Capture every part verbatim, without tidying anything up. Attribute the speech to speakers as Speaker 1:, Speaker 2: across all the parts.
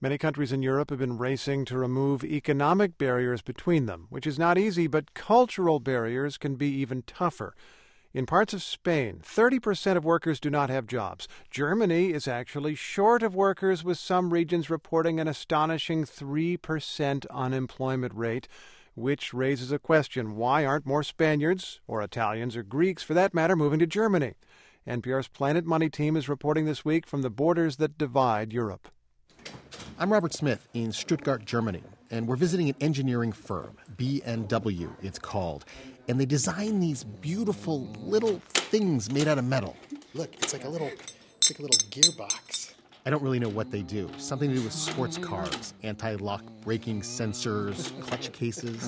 Speaker 1: Many countries in Europe have been racing to remove economic barriers between them, which is not easy, but cultural barriers can be even tougher. In parts of Spain, thirty percent of workers do not have jobs. Germany is actually short of workers, with some regions reporting an astonishing three percent unemployment rate, which raises a question: why aren't more Spaniards, or Italians, or Greeks for that matter, moving to Germany? N P R's Planet Money team is reporting this week from the borders that divide Europe.
Speaker 2: I'm Robert Smith in Stuttgart, Germany, and we're visiting an engineering firm, B M W it's called. And they design these beautiful little things made out of metal.
Speaker 3: Look, it's like a little, it's like a little gearbox.
Speaker 2: I don't really know what they do. Something to do with sports cars, anti-lock braking sensors, clutch cases.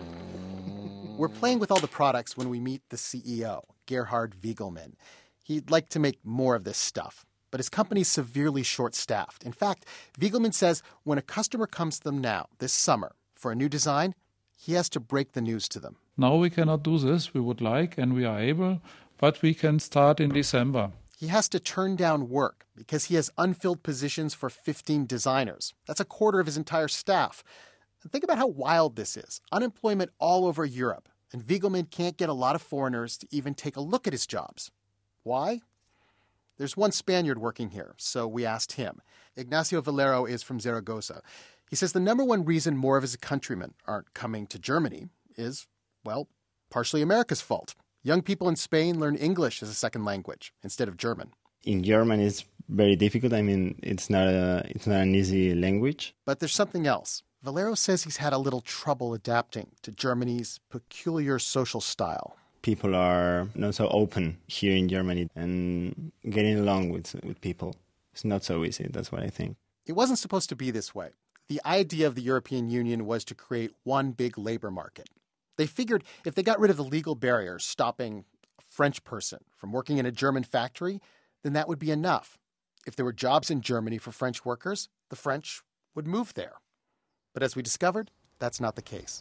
Speaker 2: We're playing with all the products when we meet the C E O, Gerhard Wiegelmann. He'd like to make more of this stuff, but his company's severely short-staffed. In fact, Wiegelmann says when a customer comes to them now, this summer, for a new design, he has to break the news to them.
Speaker 4: Now we cannot do this. We would like, and we are able, but we can start in December.
Speaker 2: He has to turn down work because he has unfilled positions for fifteen designers. That's a quarter of his entire staff. And think about how wild this is. Unemployment all over Europe, and Wiegelmann can't get a lot of foreigners to even take a look at his jobs. Why? There's one Spaniard working here, so we asked him. Ignacio Valero is from Zaragoza. He says the number one reason more of his countrymen aren't coming to Germany is, well, partially America's fault. Young people in Spain learn English as a second language instead of German.
Speaker 5: In German, it's very difficult. I mean, it's not a, it's not an easy language.
Speaker 2: But there's something else. Valero says he's had a little trouble adapting to Germany's peculiar social style.
Speaker 5: People are not so open here in Germany, and getting along with with people is not so easy. That's what I think.
Speaker 2: It wasn't supposed to be this way. The idea of the European Union was to create one big labor market. They figured if they got rid of the legal barriers stopping a French person from working in a German factory, then that would be enough. If there were jobs in Germany for French workers, the French would move there. But as we discovered, that's not the case.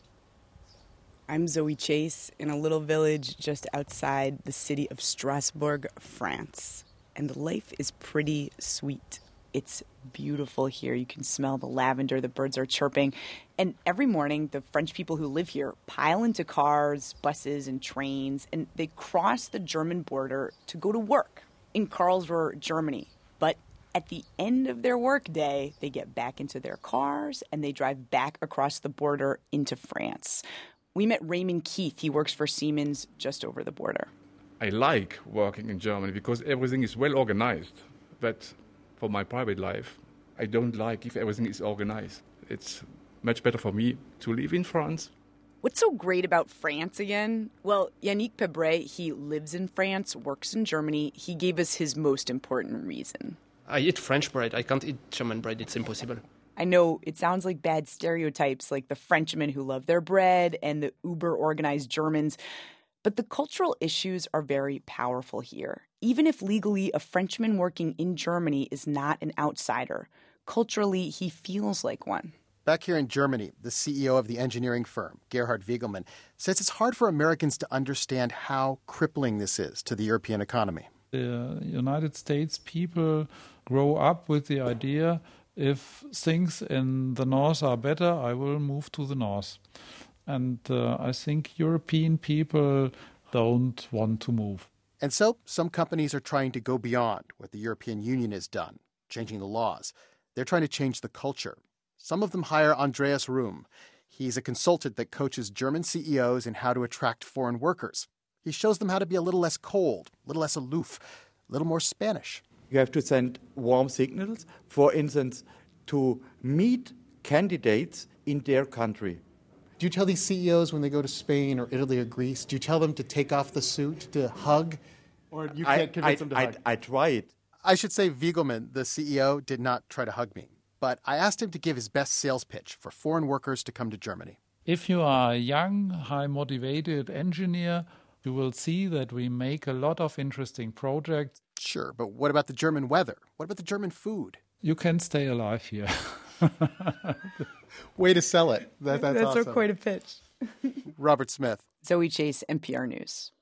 Speaker 6: I'm Zoe Chase in a little village just outside the city of Strasbourg, France. And life is pretty sweet. It's beautiful here. You can smell the lavender, the birds are chirping. And every morning, the French people who live here pile into cars, buses, and trains, and they cross the German border to go to work in Karlsruhe, Germany. But at the end of their workday, they get back into their cars and they drive back across the border into France. We met Raymond Keith. He works for Siemens just over the border.
Speaker 7: I like working in Germany because everything is well organized. But for my private life, I don't like if everything is organized. It's much better for me to live in France.
Speaker 6: What's so great about France again? Well, Yannick Pebret, he lives in France, works in Germany. He gave us his most important reason.
Speaker 8: I eat French bread. I can't eat German bread. It's impossible.
Speaker 6: I know it sounds like bad stereotypes, like the Frenchmen who love their bread and the uber-organized Germans. But the cultural issues are very powerful here. Even if legally a Frenchman working in Germany is not an outsider, culturally he feels like one.
Speaker 2: Back here in Germany, the C E O of the engineering firm, Gerhard Wiegelmann, says it's hard for Americans to understand how crippling this is to the European economy.
Speaker 4: The United States people grow up with the idea, if things in the north are better, I will move to the north. And uh, I think European people don't want to move.
Speaker 2: And so some companies are trying to go beyond what the European Union has done, changing the laws. They're trying to change the culture. Some of them hire Andreas Ruhm. He's a consultant that coaches German C E Os in how to attract foreign workers. He shows them how to be a little less cold, a little less aloof, a little more Spanish.
Speaker 9: You have to send warm signals, for instance, to meet candidates in their country.
Speaker 2: Do you tell these C E Os when they go to Spain or Italy or Greece, do you tell them to take off the suit, to hug? Or you can't I, convince
Speaker 9: I,
Speaker 2: them to
Speaker 9: I,
Speaker 2: hug?
Speaker 9: I, I tried.
Speaker 2: I should say Wiegelmann, the C E O, did not try to hug me. But I asked him to give his best sales pitch for foreign workers to come to Germany.
Speaker 4: If you are a young, high-motivated engineer, you will see that we make a lot of interesting projects.
Speaker 2: Sure, but what about the German weather? What about the German food?
Speaker 4: You can stay alive here.
Speaker 2: Way to sell it. That, that's
Speaker 6: that's
Speaker 2: awesome.
Speaker 6: quite a pitch.
Speaker 2: Robert Smith.
Speaker 6: Zoe Chase, N P R News.